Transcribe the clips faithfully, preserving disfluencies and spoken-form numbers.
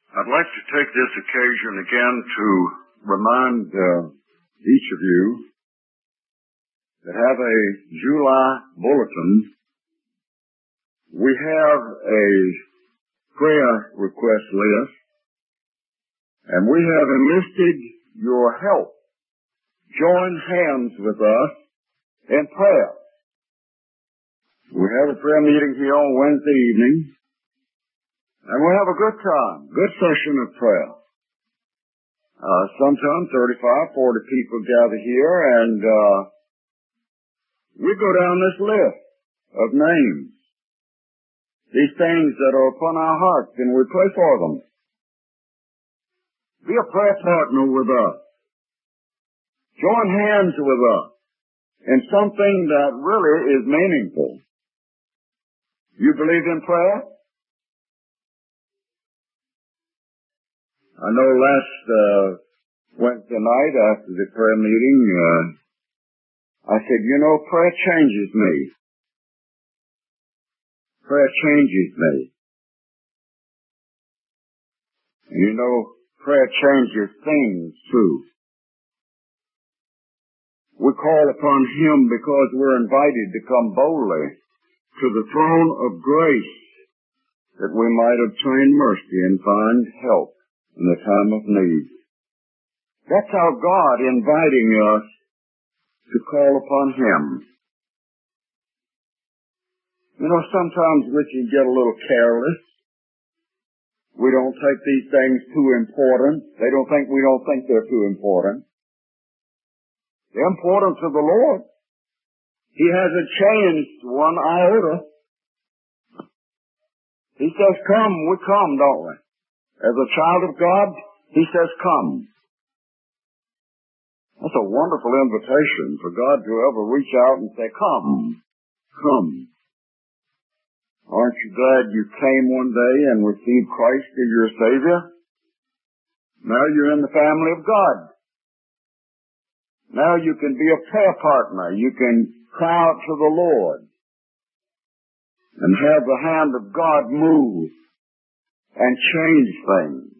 I'd like to take this occasion again to remind uh, each of you that have a July bulletin. We have a prayer request list, and we have enlisted your help. Join hands with us in prayer. We have a prayer meeting here on Wednesday evening, and we have a good time, good session of prayer. Uh, sometimes thirty-five, forty people gather here, and uh, we go down this list of names, these things that are upon our hearts, and we pray for them. Be a prayer partner with us. Join hands with us in something that really is meaningful. You believe in prayer? I know last uh, Wednesday night after the prayer meeting, uh, I said, you know, prayer changes me. Prayer changes me. And you know, prayer changes things too. We call upon Him because we're invited to come boldly to the throne of grace that we might obtain mercy and find help in the time of need. That's our God inviting us to call upon Him. You know, sometimes we can get a little careless. We don't take these things too important. They don't think we don't think they're too important. They're important to the Lord. He hasn't changed one iota. He says, come, we come, don't we? As a child of God, He says, come. That's a wonderful invitation for God to ever reach out and say, come, come. Aren't you glad you came one day and received Christ as your Savior? Now you're in the family of God. Now you can be a prayer partner. You can cry out to the Lord and have the hand of God move and change things.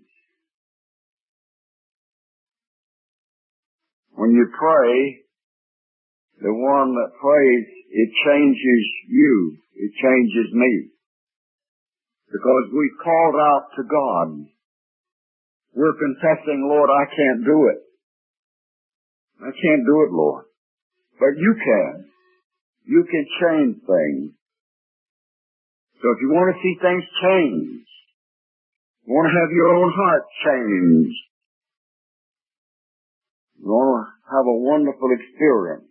When you pray, the one that prays, it changes you. It changes me. Because we called out to God. We're confessing, Lord, I can't do it. I can't do it, Lord. But you can. You can change things. So if you want to see things change, you want to have your own heart changed, you want to have a wonderful experience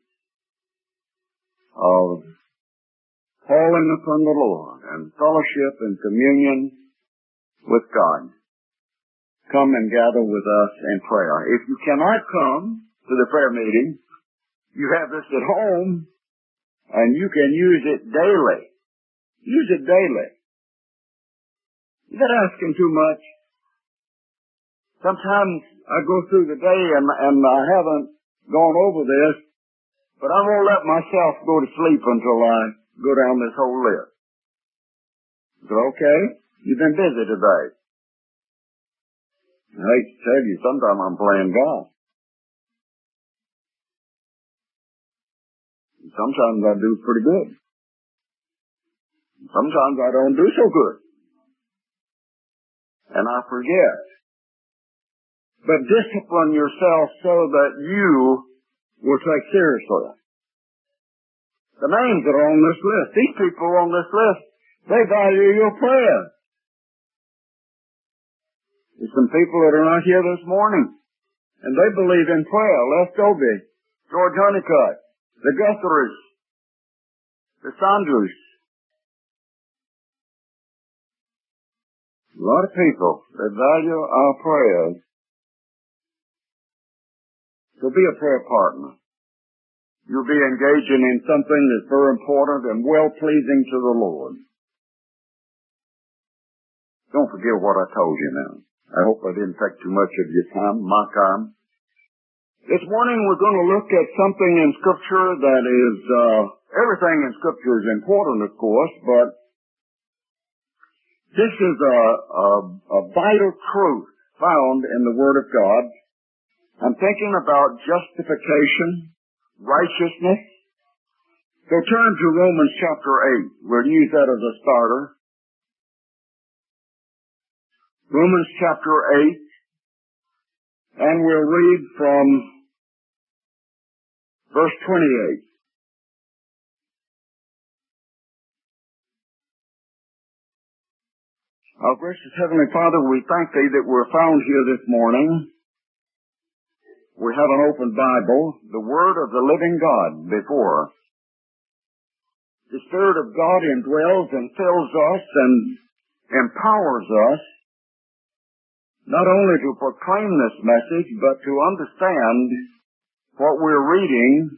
of calling upon the Lord and fellowship and communion with God, come and gather with us in prayer. If you cannot come to the prayer meeting, you have this at home, and you can use it daily. Use it daily. You're not asking too much. Sometimes I go through the day and, and I haven't gone over this, but I won't let myself go to sleep until I go down this whole list. So, okay, you've been busy today. I hate to tell you, sometimes I'm playing golf. Sometimes I do pretty good. Sometimes I don't do so good. And I forget. But discipline yourself so that you will take seriously the names that are on this list. These people on this list, they value your prayer. There's some people that are not here this morning, and they believe in prayer. Les Dobie, George Honeycutt, the Guthries, the Sanders. A lot of people that value our prayers. So be a prayer partner. You'll be engaging in something that's very important and well-pleasing to the Lord. Don't forget what I told you now. I hope I didn't take too much of your time, my time. This morning we're going to look at something in Scripture that is, uh, everything in Scripture is important, of course, but This is a, a, a vital truth found in the Word of God. I'm thinking about justification, righteousness. So turn to Romans chapter eight. We'll use that as a starter. Romans chapter eight, and we'll read from verse twenty-eight. Our gracious Heavenly Father, we thank Thee that we're found here this morning. We have an open Bible, the Word of the living God before us. The Spirit of God indwells and fills us and empowers us not only to proclaim this message, but to understand what we're reading,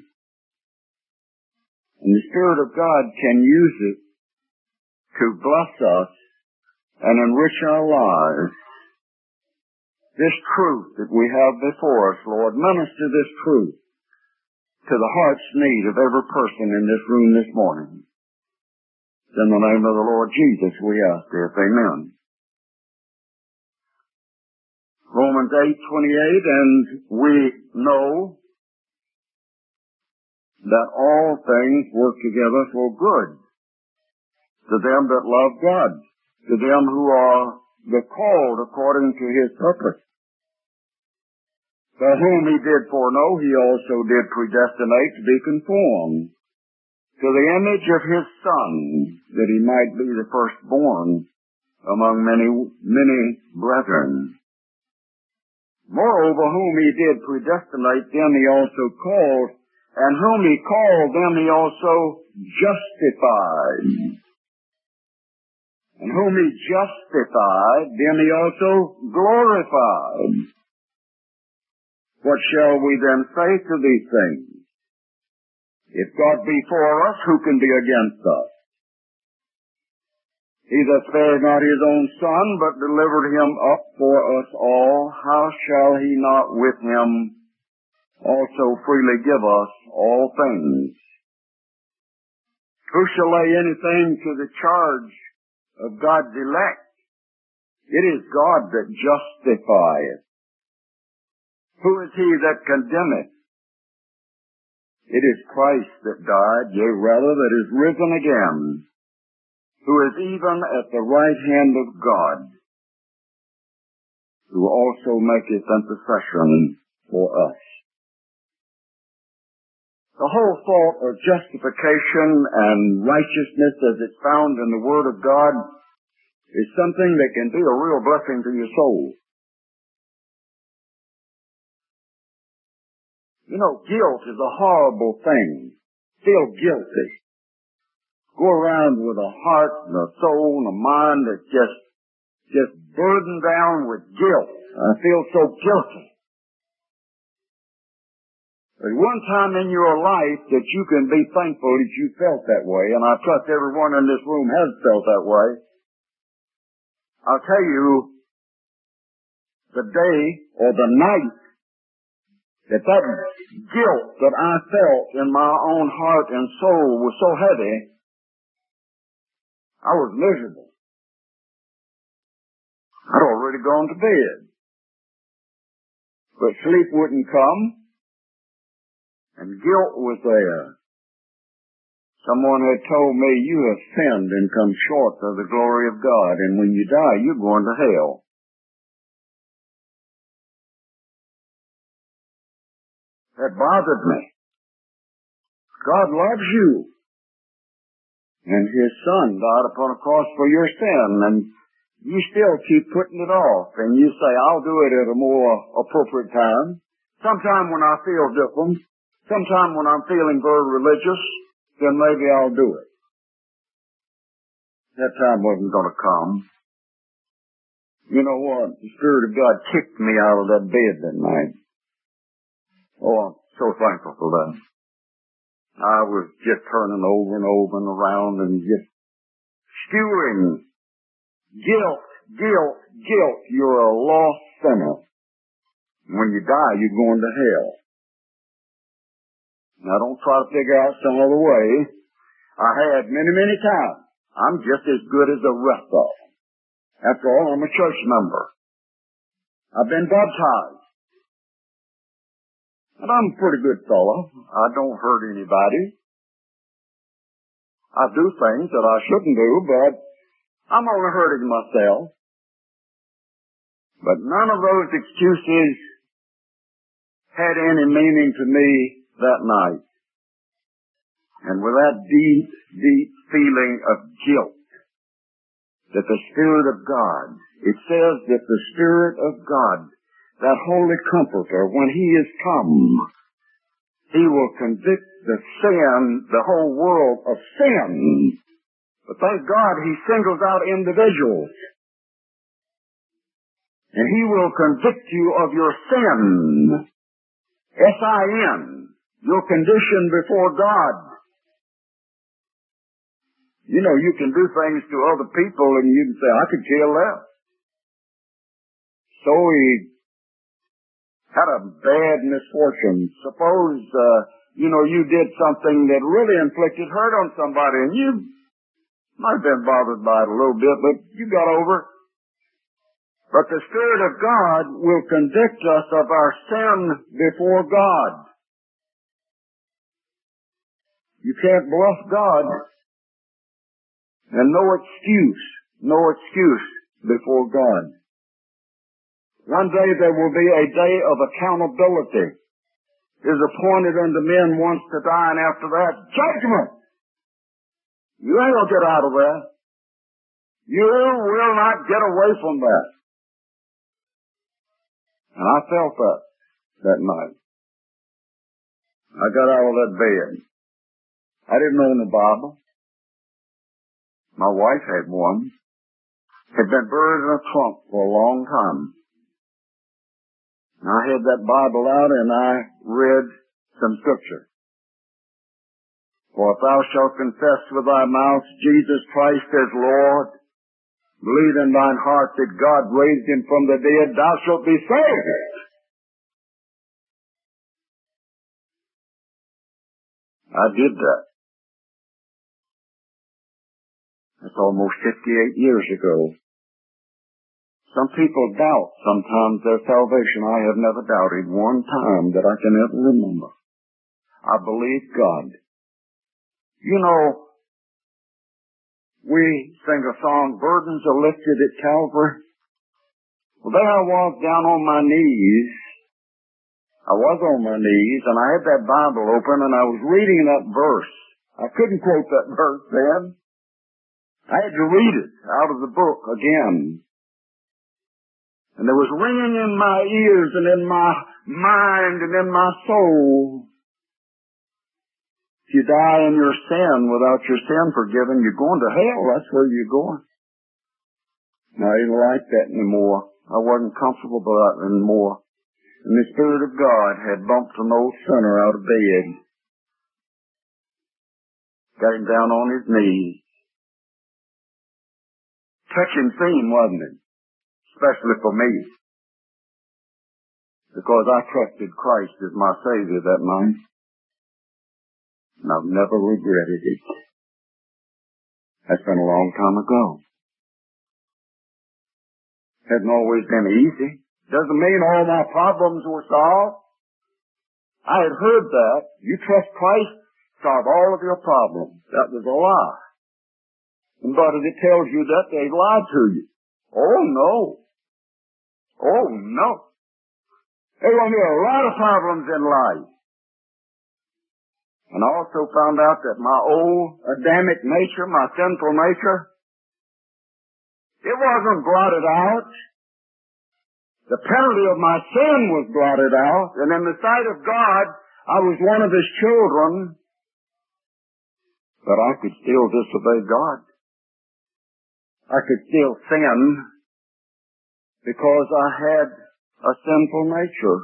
and the Spirit of God can use it to bless us and enrich our lives. This truth that we have before us, Lord, minister this truth to the heart's need of every person in this room this morning. In the name of the Lord Jesus, we ask this. Amen. Romans eight twenty-eight, and we know that all things work together for good to them that love God, to them who are the called according to His purpose. For whom He did foreknow, He also did predestinate to be conformed to the image of His Son, that He might be the firstborn among many, many brethren. Moreover, whom He did predestinate, them He also called, and whom He called, them He also justified. And whom He justified, them He also glorified. What shall we then say to these things? If God be for us, who can be against us? He that spared not His own Son, but delivered Him up for us all, how shall He not with Him also freely give us all things? Who shall lay anything to the charge of God's elect? It is God that justifieth. Who is he that condemneth? It is Christ that died, yea, rather, that is risen again, who is even at the right hand of God, who also maketh intercession for us. The whole thought of justification and righteousness as it's found in the Word of God is something that can be a real blessing to your soul. You know, guilt is a horrible thing. Feel guilty. Go around with a heart and a soul and a mind that's just, just burdened down with guilt. I feel so guilty. There's one time in your life that you can be thankful that you felt that way, and I trust everyone in this room has felt that way. I'll tell you, the day or the night that that guilt that I felt in my own heart and soul was so heavy, I was miserable. I'd already gone to bed. But sleep wouldn't come, and guilt was there. Someone had told me, you have sinned and come short of the glory of God, and when you die, you're going to hell. That bothered me. God loves you. And His Son died upon a cross for your sin, and you still keep putting it off, and you say, I'll do it at a more appropriate time. Sometime when I feel different, sometime when I'm feeling very religious, then maybe I'll do it. That time wasn't going to come. You know what? The Spirit of God kicked me out of that bed that night. Oh, I'm so thankful for that. I was just turning over and over and around and just stewing. Guilt, guilt, guilt. You're a lost sinner. When you die, you're going to hell. Now, don't try to figure out some other way. I had many, many times. I'm just as good as the rest of them. After all, I'm a church member. I've been baptized. And I'm a pretty good fellow. I don't hurt anybody. I do things that I shouldn't do, but I'm only hurting myself. But none of those excuses had any meaning to me that night. And with that deep, deep feeling of guilt, that the Spirit of God, it says that the Spirit of God, that Holy Comforter, when He is come, He will convict the sin, the whole world of sin. But thank God He singles out individuals. And He will convict you of your sin. S I N. Your condition before God. You know, you can do things to other people and you can say, I could care less. So he had a bad misfortune. Suppose, uh, you know, you did something that really inflicted hurt on somebody and you might have been bothered by it a little bit, but you got over it. But the Spirit of God will convict us of our sin before God. You can't bluff God. And no excuse, no excuse before God. One day there will be a day of accountability. It is appointed unto men once to die, and after that, judgment. You ain't gonna get out of that. You will not get away from that. And I felt that that night. I got out of that bed. I didn't own the Bible. My wife had one. Had been buried in a trunk for a long time. And I had that Bible out and I read some scripture. For if thou shalt confess with thy mouth Jesus Christ as Lord, believe in thine heart that God raised Him from the dead, thou shalt be saved. I did that. That's almost fifty-eight years ago. Some people doubt sometimes their salvation. I have never doubted one time that I can ever remember. I believe God. You know, we sing a song, burdens are lifted at Calvary. Well, there I was down on my knees. I was on my knees, and I had that Bible open, and I was reading that verse. I couldn't quote that verse then. I had to read it out of the book again. And there was ringing in my ears and in my mind and in my soul. If you die in your sin without your sin forgiven, you're going to hell. That's where you're going. And I didn't like that anymore. I wasn't comfortable with that anymore. And the Spirit of God had bumped an old sinner out of bed. Got him down on his knees. Touching theme, wasn't it? Especially for me. Because I trusted Christ as my Savior that night. And I've never regretted it. That's been a long time ago. Hasn't always been easy. Doesn't mean all my problems were solved. I had heard that. You trust Christ, solve all of your problems. That was a lie. But if it tells you that, they lied to you. Oh, no. Oh, no. There's going to be a lot of problems in life. And I also found out that my old Adamic nature, my sinful nature, it wasn't blotted out. The penalty of my sin was blotted out. And in the sight of God, I was one of His children. But I could still disobey God. I could still sin because I had a sinful nature.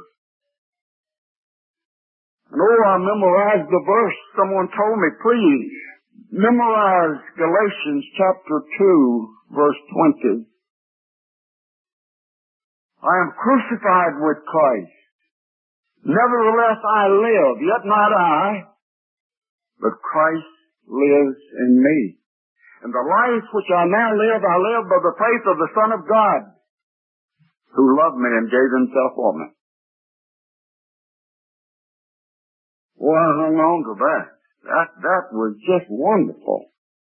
And oh, I memorized the verse. Someone told me, please, memorize Galatians chapter two, verse twenty. I am crucified with Christ. Nevertheless I live, yet not I, but Christ lives in me. And the life which I now live, I live by the faith of the Son of God, who loved me and gave himself for me. Well, I hung on to that. That, that was just wonderful.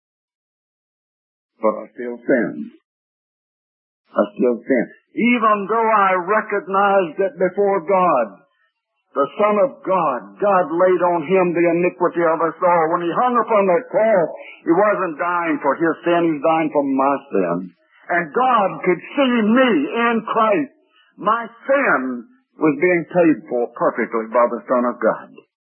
But I still sinned. I still sinned. Even though I recognized that before God, the Son of God, God laid on him the iniquity of us all. When he hung upon that cross, he wasn't dying for his sin, he was dying for my sin. And God could see me in Christ. My sin was being paid for perfectly by the Son of God.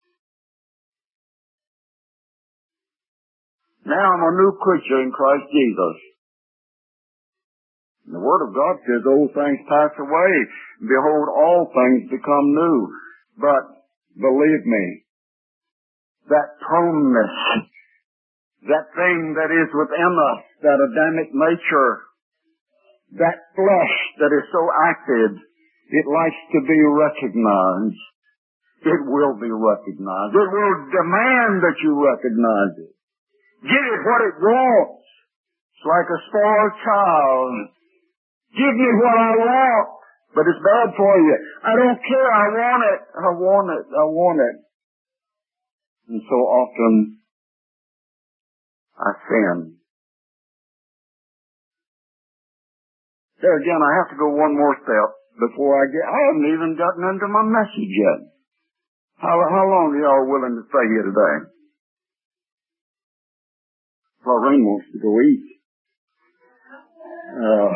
Now I'm a new creature in Christ Jesus. And the Word of God says, old things pass away. Behold, all things become new. But believe me, that proneness, that thing that is within us, that Adamic nature, that flesh that is so active, it likes to be recognized. It will be recognized. It will demand that you recognize it. Give it what it wants. It's like a spoiled child. Give me what I want. But it's bad for you. I don't care. I want it. I want it. I want it. And so often, I sin. There again, I have to go one more step before I get, I haven't even gotten into my message yet. How, how long are y'all willing to stay here today? Lorraine wants to go eat. Uh,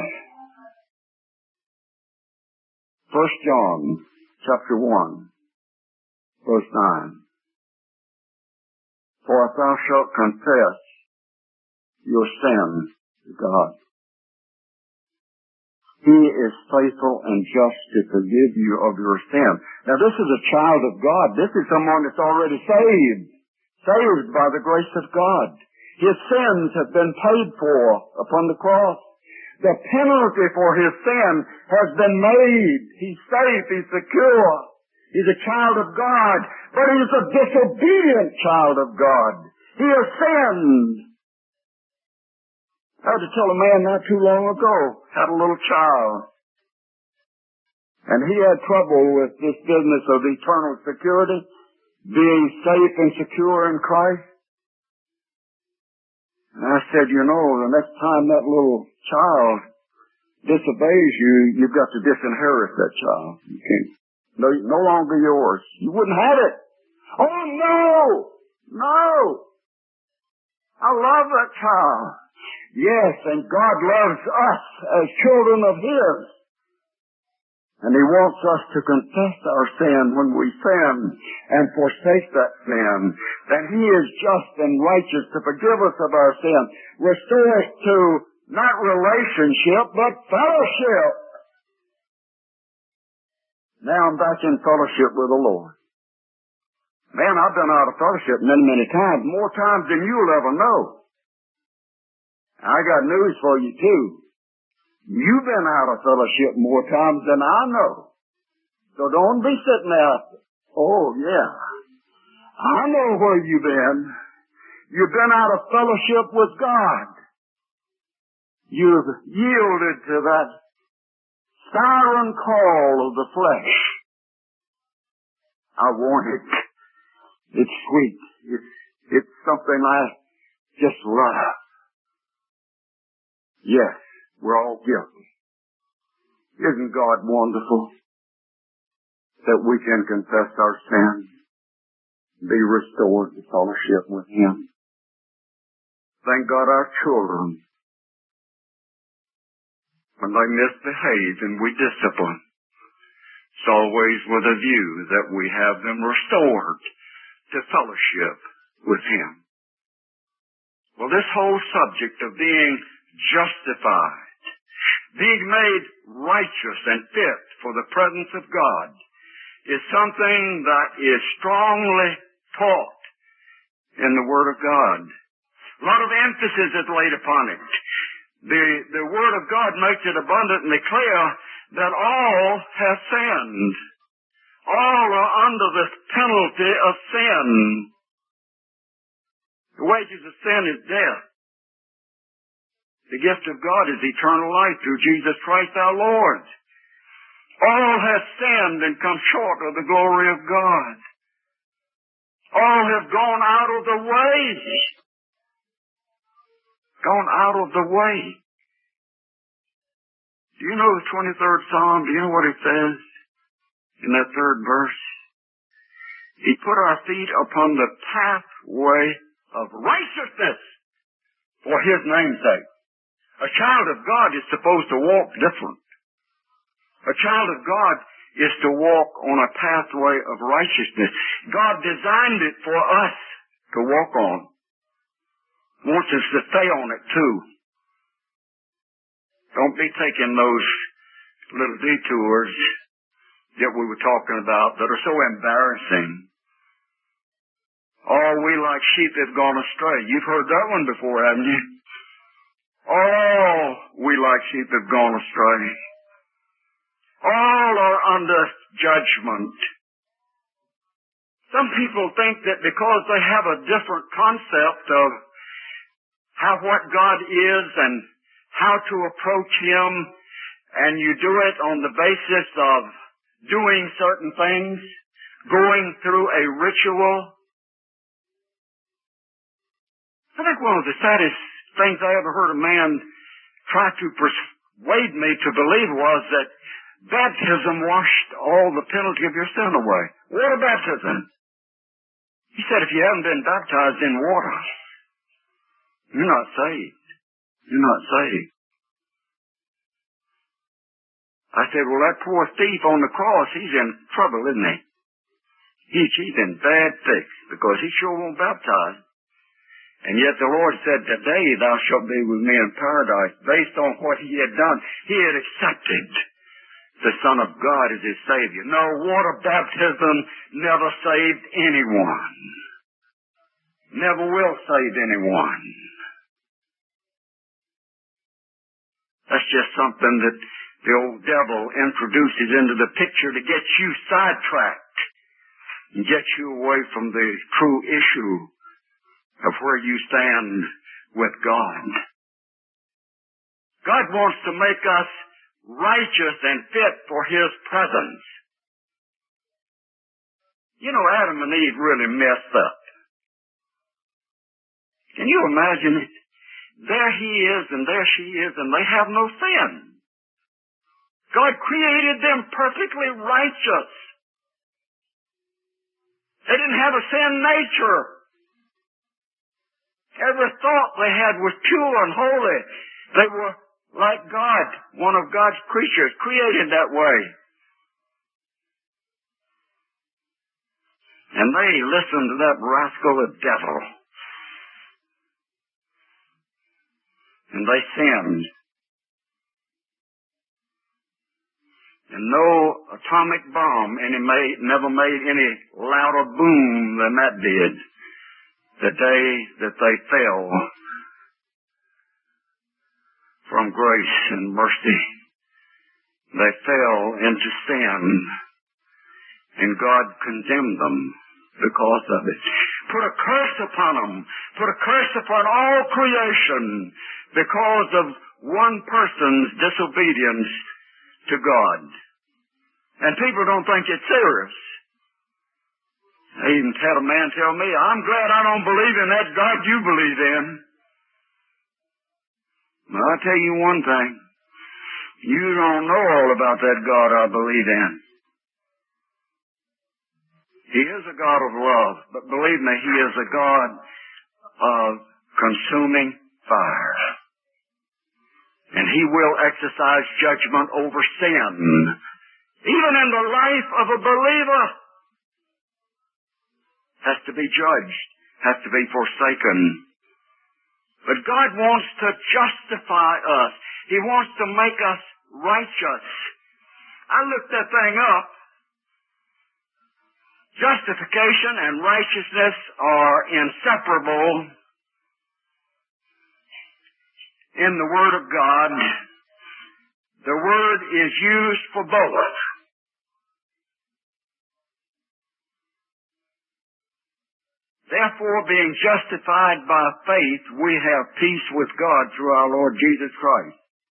First John, chapter one, verse nine. For if thou shalt confess your sins to God, he is faithful and just to forgive you of your sin. Now this is a child of God. This is someone that's already saved. Saved by the grace of God. His sins have been paid for upon the cross. The penalty for his sin has been made. He's safe. He's secure. He's a child of God. But he's a disobedient child of God. He has sinned. I had to tell a man not too long ago, had a little child. And he had trouble with this business of eternal security, being safe and secure in Christ. And I said, you know, the next time that little child disobeys you, you've got to disinherit that child. You can't. No, no longer yours. You wouldn't have it. Oh, no! No! I love that child. Yes, and God loves us as children of His. And He wants us to confess our sin when we sin and forsake that sin. That He is just and righteous to forgive us of our sin. Restore us to not relationship, but fellowship. Now I'm back in fellowship with the Lord. Man, I've been out of fellowship many, many times. More times than you'll ever know. I got news for you too. You've been out of fellowship more times than I know. So don't be sitting there, oh yeah, I know where you've been. You've been out of fellowship with God. You've yielded to that siren call of the flesh. I want it. It's sweet. It's, it's something I just love. Yes. We're all guilty. Isn't God wonderful that we can confess our sins, be restored to fellowship with Him? Thank God our children, when they misbehave and we discipline, it's always with a view that we have them restored to fellowship with Him. Well, this whole subject of being justified, being made righteous and fit for the presence of God, is something that is strongly taught in the Word of God. A lot of emphasis is laid upon it. The, the Word of God makes it abundantly clear that all have sinned. All are under the penalty of sin. The wages of sin is death. The gift of God is eternal life through Jesus Christ our Lord. All have sinned and come short of the glory of God. All have gone out of the way. Gone out of the way. Do you know the twenty-third Psalm? Do you know what it says in that third verse? He put our feet upon the pathway of righteousness for His name's sake. A child of God is supposed to walk different. A child of God is to walk on a pathway of righteousness. God designed it for us to walk on. Wants us to stay on it too. Don't be taking those little detours that we were talking about that are so embarrassing. Oh, we like sheep have gone astray. You've heard that one before, haven't you? Oh, we like sheep have gone astray. All are under judgment. Some people think that because they have a different concept of how what God is and how to approach Him, and you do it on the basis of doing certain things, going through a ritual. I think one of the saddest things I ever heard a man try to persuade me to believe was that baptism washed all the penalty of your sin away. Water baptism. He said if you haven't been baptized in water, you're not saved. You're not saved. I said, well, that poor thief on the cross, he's in trouble, isn't he? He, he's in bad fix because he sure won't baptize. And yet the Lord said, today thou shalt be with me in paradise. Based on what he had done, he had accepted the Son of God as his Savior. No, water baptism never saved anyone. Never will save anyone. That's just something that the old devil introduces into the picture to get you sidetracked and get you away from the true issue of where you stand with God. God wants to make us righteous and fit for His presence. You know, Adam and Eve really messed up. Can you imagine it? There he is and there she is, and they have no sin. God created them perfectly righteous. They didn't have a sin nature. Every thought they had was pure and holy. They were like God, one of God's creatures, created that way. And they listened to that rascal, the devil. And they sinned. And no atomic bomb any made, never made any louder boom than that did the day that they fell from grace and mercy. They fell into sin, and God condemned them because of it. Put a curse upon them. Put a curse upon all creation because of one person's disobedience to God. And people don't think it's serious. I even had a man tell me, I'm glad I don't believe in that God you believe in. Well, I'll tell you one thing. You don't know all about that God I believe in. He is a God of love, but believe me, He is a God of consuming fire. And He will exercise judgment over sin, even in the life of a believer. Has to be judged, has to be forsaken. But God wants to justify us. He wants to make us righteous. I looked that thing up. Justification and righteousness are inseparable in the Word of God. The Word is used for both. Therefore, therefore, being justified by faith, we have peace with God through our Lord Jesus Christ.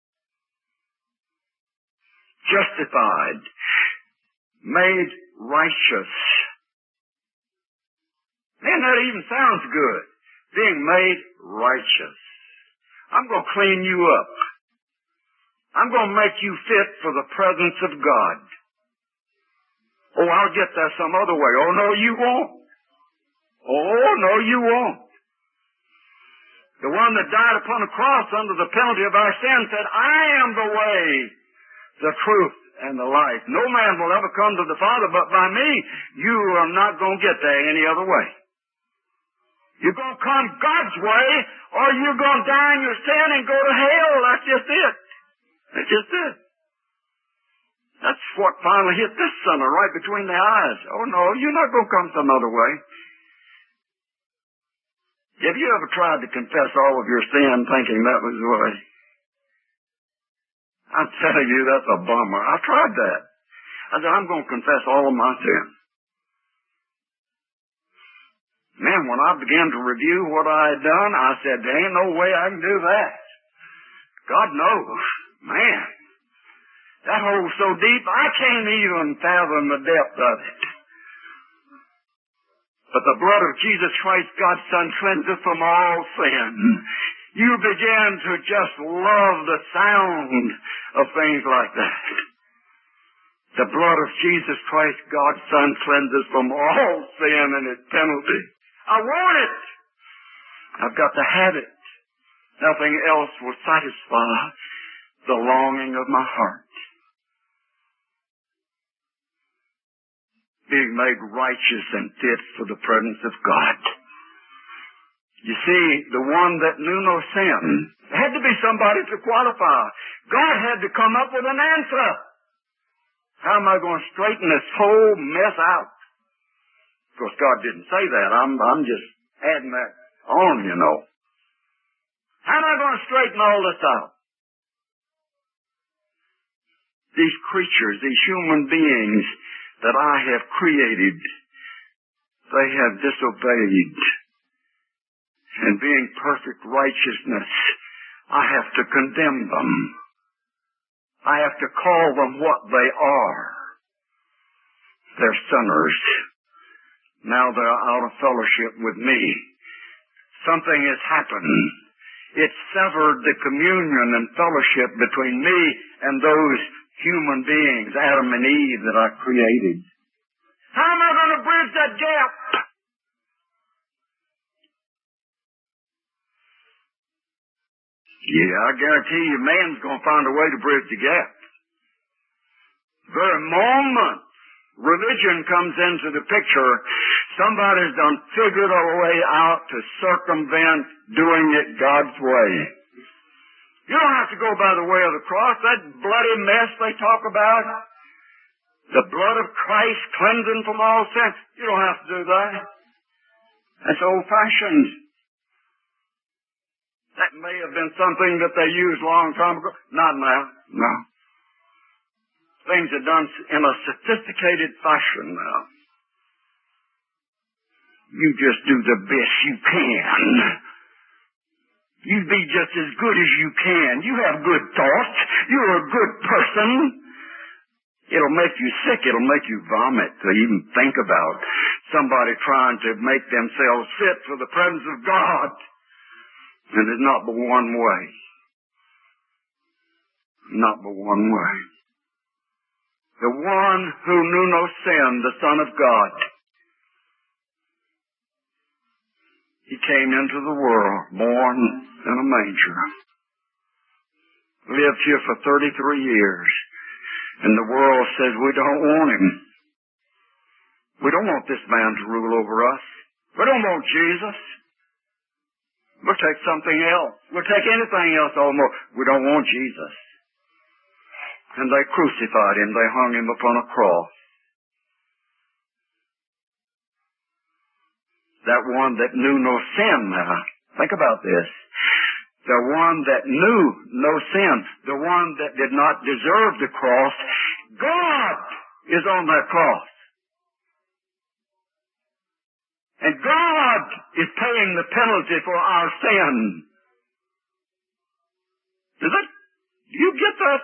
Justified, made righteous. Man, that even sounds good. Being made righteous. I'm going to clean you up. I'm going to make you fit for the presence of God. Oh, I'll get there some other way. Oh, no, you won't. Oh, no, you won't. The one that died upon the cross under the penalty of our sin said, I am the way, the truth, and the life. No man will ever come to the Father but by me. You are not going to get there any other way. You're going to come God's way, or you're going to die in your sin and go to hell. That's just it. That's just it. That's what finally hit this sinner right between the eyes. Oh, no, you're not going to come some other way. Have you ever tried to confess all of your sin thinking that was the way? I'm telling you, that's a bummer. I tried that. I said, I'm going to confess all of my sin. Man, when I began to review what I had done, I said, there ain't no way I can do that. God knows. Man, that hole's so deep, I can't even fathom the depth of it. But the blood of Jesus Christ, God's Son, cleanses from all sin. You begin to just love the sound of things like that. The blood of Jesus Christ, God's Son, cleanses from all sin and its penalty. I want it. I've got to have it. Nothing else will satisfy the longing of my heart. Being made righteous and fit for the presence of God. You see, the one that knew no sin, there had to be somebody to qualify. God had to come up with an answer. How am I going to straighten this whole mess out? Of course, God didn't say that. I'm, I'm just adding that on, you know. How am I going to straighten all this out? These creatures, these human beings that I have created, they have disobeyed. And being perfect righteousness, I have to condemn them. I have to call them what they are. They're sinners. Now they're out of fellowship with me. Something has happened. It severed the communion and fellowship between me and those human beings, Adam and Eve, that I created. How am I going to bridge that gap? Yeah, I guarantee you man's going to find a way to bridge the gap. The very moment religion comes into the picture, somebody's done figured a way out to circumvent doing it God's way. You don't have to go by the way of the cross. That bloody mess they talk about, the blood of Christ cleansing from all sin, you don't have to do that. That's old-fashioned. That may have been something that they used a long time ago. Not now. No. Things are done in a sophisticated fashion now. You just do the best you can. You be just as good as you can. You have good thoughts. You're a good person. It'll make you sick. It'll make you vomit to even think about somebody trying to make themselves fit for the presence of God. And there's not but one way. Not but one way. The one who knew no sin, the Son of God. He came into the world, born in a manger. Lived here for thirty-three years. And the world says we don't want him. We don't want this man to rule over us. We don't want Jesus. We'll take something else. We'll take anything else almost. We don't want Jesus. And they crucified him. They hung him upon a cross. That one that knew no sin now. Think about this. The one that knew no sin. The one that did not deserve the cross. God is on that cross. And God is paying the penalty for our sin. Does it? Do you get that?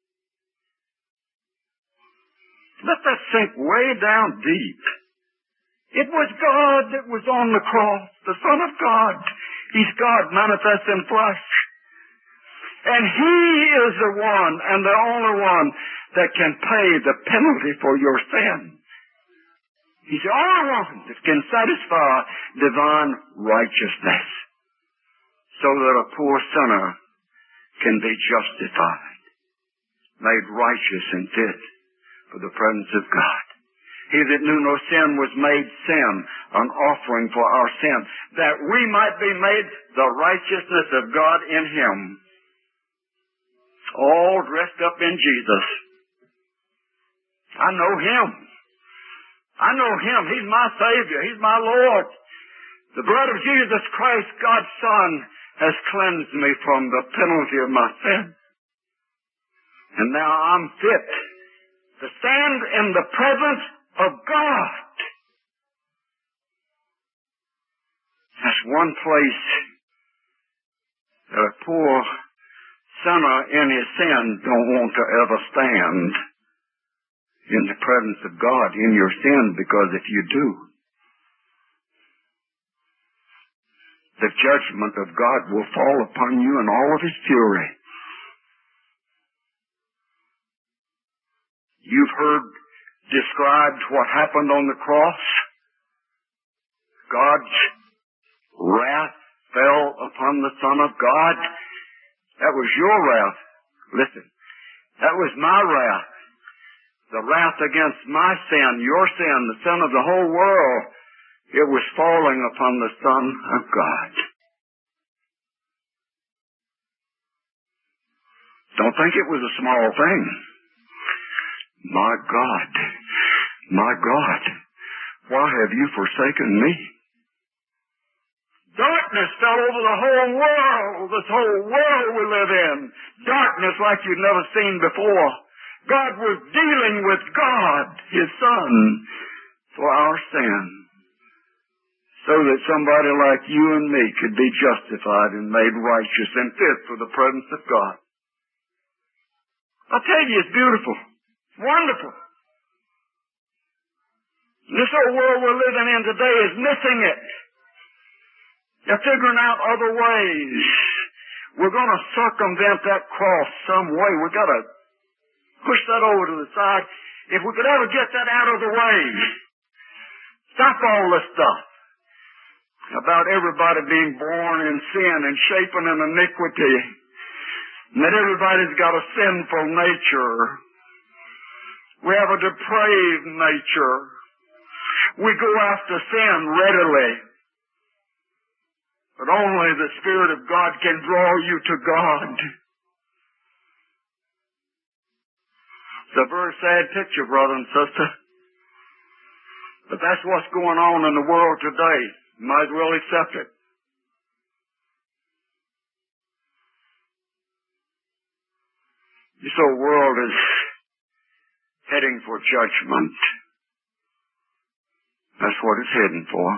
Let that sink way down deep. It was God that was on the cross, the Son of God. He's God manifest in flesh. And He is the one and the only one that can pay the penalty for your sin. He's the only one that can satisfy divine righteousness so that a poor sinner can be justified, made righteous and fit for the presence of God. He that knew no sin was made sin, an offering for our sin, that we might be made the righteousness of God in Him. All dressed up in Jesus. I know Him. I know Him. He's my Savior. He's my Lord. The blood of Jesus Christ, God's Son, has cleansed me from the penalty of my sin. And now I'm fit to stand in the presence of God. That's one place that a poor sinner in his sin don't want to ever stand, in the presence of God in your sin, because if you do, the judgment of God will fall upon you in all of His fury. You've heard described what happened on the cross. God's wrath fell upon the Son of God. That was your wrath. Listen, that was my wrath. The wrath against my sin, your sin, the sin of the whole world. It was falling upon the Son of God. Don't think it was a small thing. My God, my God, why have you forsaken me? Darkness fell over the whole world, this whole world we live in. Darkness like you've never seen before. God was dealing with God, His Son, for our sin, so that somebody like you and me could be justified and made righteous and fit for the presence of God. I tell you, it's beautiful. It's wonderful. This old world we're living in today is missing it. They're figuring out other ways. We're going to circumvent that cross some way. We've got to push that over to the side. If we could ever get that out of the way, stop all this stuff about everybody being born in sin and shapen in iniquity, and that everybody's got a sinful nature. We have a depraved nature. We go after sin readily. But only the Spirit of God can draw you to God. It's a very sad picture, brother and sister. But that's what's going on in the world today. You might as well accept it. This old world is heading for judgment. That's what it's heading for.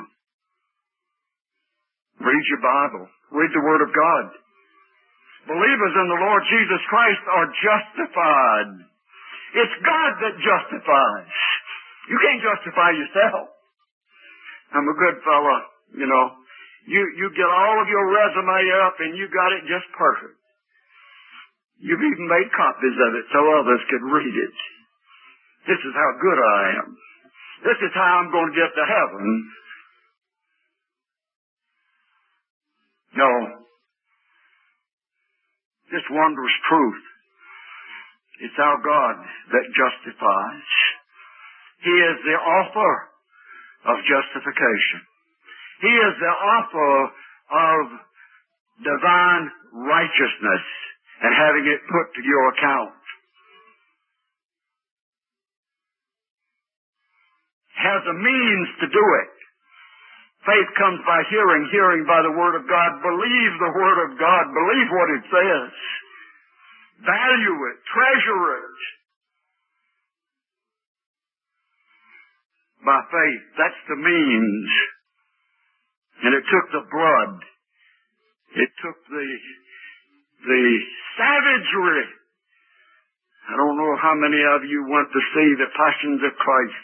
Read your Bible. Read the Word of God. Believers in the Lord Jesus Christ are justified. It's God that justifies. You can't justify yourself. I'm a good fella, you know. You, you get all of your resume up and you got it just perfect. You've even made copies of it so others could read it. This is how good I am. This is how I'm going to get to heaven. No. This wondrous truth. It's our God that justifies. He is the author of justification. He is the author of divine righteousness and having it put to your account. Has a means to do it. Faith comes by hearing, hearing by the Word of God. Believe the Word of God. Believe what it says. Value it. Treasure it. By faith. That's the means And it took the blood. It took the, the savagery. I don't know how many of you went to see the Passions of Christ.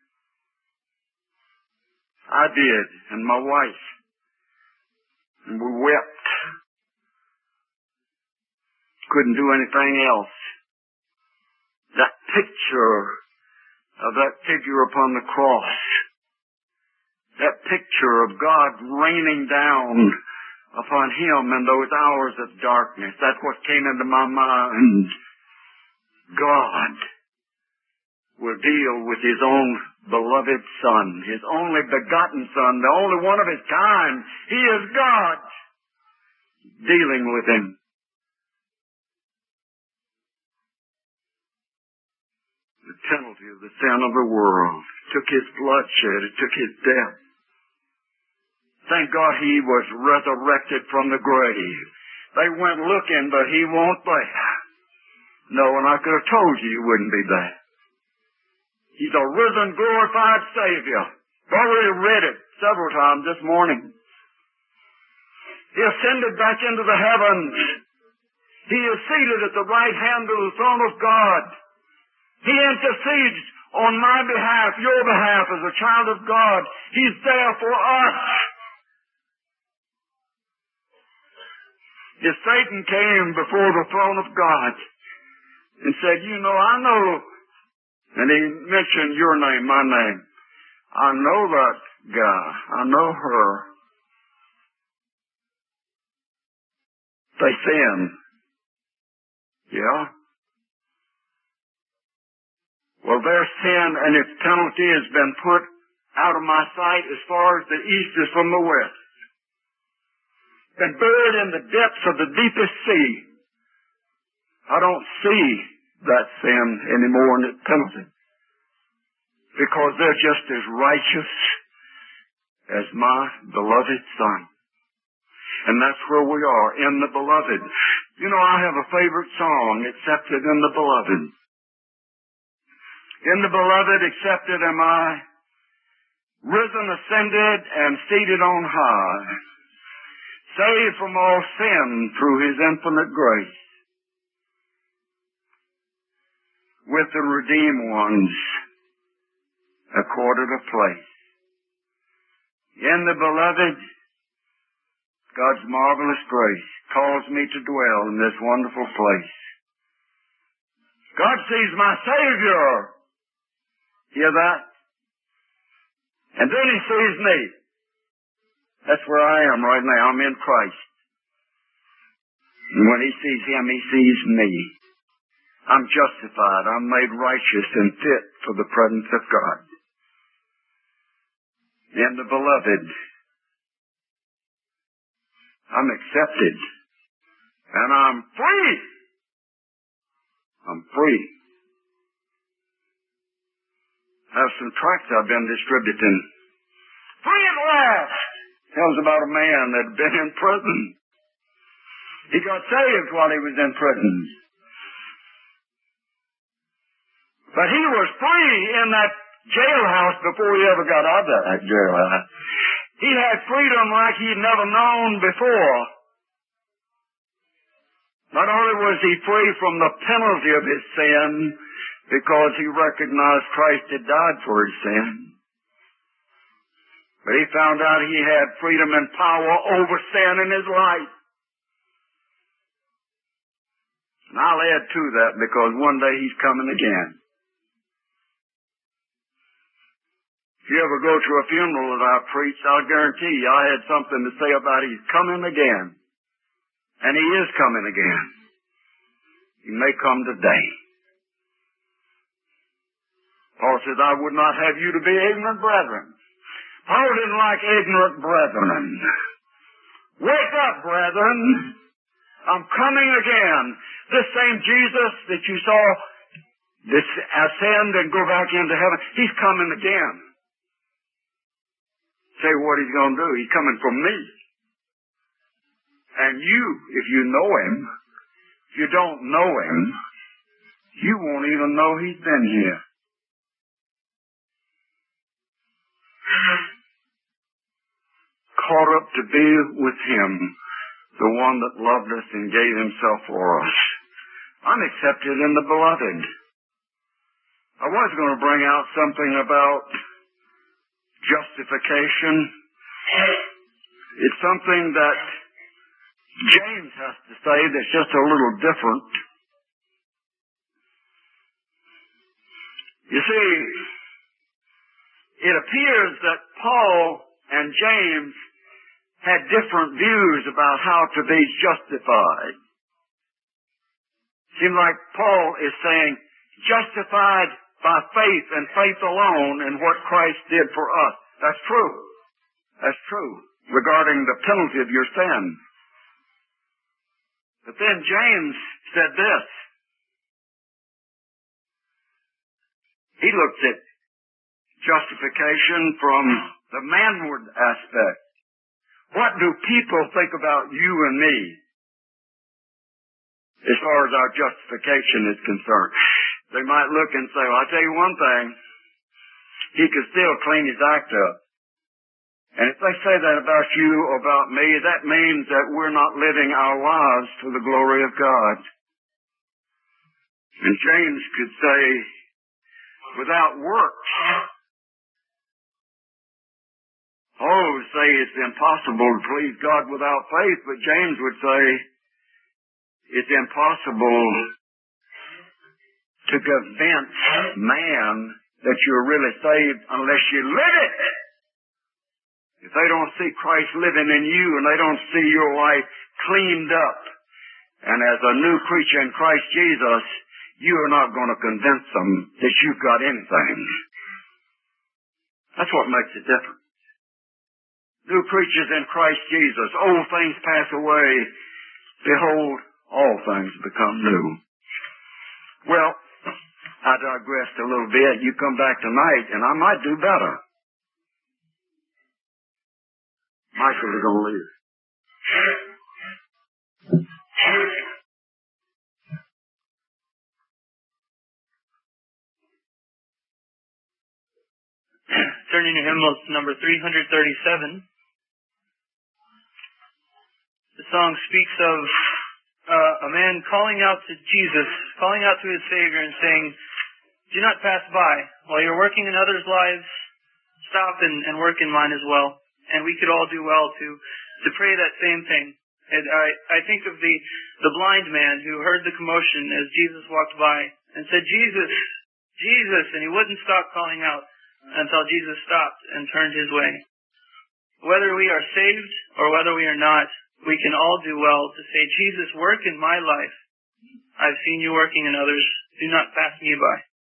I did, and my wife. And we wept. Couldn't do anything else. That picture of that figure upon the cross, that picture of God raining down upon him in those hours of darkness, that's what came into my mind. God will deal with His own beloved Son, His only begotten Son, the only one of His kind. He is God dealing with Him. The penalty of the sin of the world took His bloodshed, it took His death. Thank God He was resurrected from the grave. They went looking, but He won't there. No, and I could have told you He wouldn't be there. He's a risen, glorified Savior. I've already read it several times this morning. He ascended back into the heavens. He is seated at the right hand of the throne of God. He intercedes on my behalf, your behalf, as a child of God. He's there for us. If Satan came before the throne of God and said, you know, I know, and he mentioned your name, my name. I know that guy. I know her. They sin. Yeah? Well, their sin and its penalty has been put out of my sight as far as the east is from the west. Been buried in the depths of the deepest sea. I don't see that sin anymore in its penalty. Because they're just as righteous as my beloved Son. And that's where we are, in the beloved. You know, I have a favorite song, Accepted in the Beloved. In the beloved, accepted am I, risen, ascended, and seated on high, saved from all sin through His infinite grace. With the redeemed ones, accorded a place. In the beloved, God's marvelous grace calls me to dwell in this wonderful place. God sees my Savior. Hear that? And then He sees me. That's where I am right now. I'm in Christ. And when He sees Him, He sees me. I'm justified. I'm made righteous and fit for the presence of God. In the beloved, I'm accepted. And I'm free. I'm free. I have some tracts I've been distributing. Free at last! Tells about a man that had been in prison. He got saved while he was in prison. But he was free in that jailhouse before he ever got out of that jailhouse. He had freedom like he'd never known before. Not only was he free from the penalty of his sin, because he recognized Christ had died for his sin, but he found out he had freedom and power over sin in his life. And I'll add to that, because one day he's coming again. If you ever go to a funeral that I preached, I'll guarantee you I had something to say about he's coming again. And he is coming again. He may come today. Paul says, I would not have you to be ignorant brethren. Paul didn't like ignorant brethren. Wake up, brethren. I'm coming again. This same Jesus that you saw this ascend and go back into heaven, He's coming again. Say what He's going to do. He's coming for me. And you, if you know Him, if you don't know Him, you won't even know He's been here. caught up to be with Him, the one that loved us and gave Himself for us. I'm accepted in the Beloved. I was going to bring out something about justification. It's something that James has to say that's just a little different. You see, it appears that Paul and James had different views about how to be justified. Seems like Paul is saying, justified by faith and faith alone in what Christ did for us. That's true. That's true regarding the penalty of your sin. But then James said this. He looked at justification from the manward aspect. What do people think about you and me as far as our justification is concerned? They might look and say, well, I'll tell you one thing. He could still clean his act up. And if they say that about you or about me, that means that we're not living our lives to the glory of God. And James could say, without works, oh, say it's impossible to please God without faith, but James would say it's impossible to convince man that you're really saved unless you live it. If they don't see Christ living in you and they don't see your life cleaned up and as a new creature in Christ Jesus, you are not going to convince them that you've got anything. That's what makes it different. New creatures in Christ Jesus. Old things pass away. Behold, all things become new. Well, I digressed a little bit. You come back tonight and I might do better. Michael is going to leave. Turning to hymnals number three thirty-seven. The song speaks of uh, a man calling out to Jesus, calling out to his Savior and saying, do not pass by. While you're working in others' lives, stop and, and work in mine as well. And we could all do well to, to pray that same thing. And I, I think of the, the blind man who heard the commotion as Jesus walked by and said, Jesus, Jesus, and he wouldn't stop calling out until Jesus stopped and turned his way. Whether we are saved or whether we are not, we can all do well to say, Jesus, work in my life. I've seen you working in others. Do not pass me by.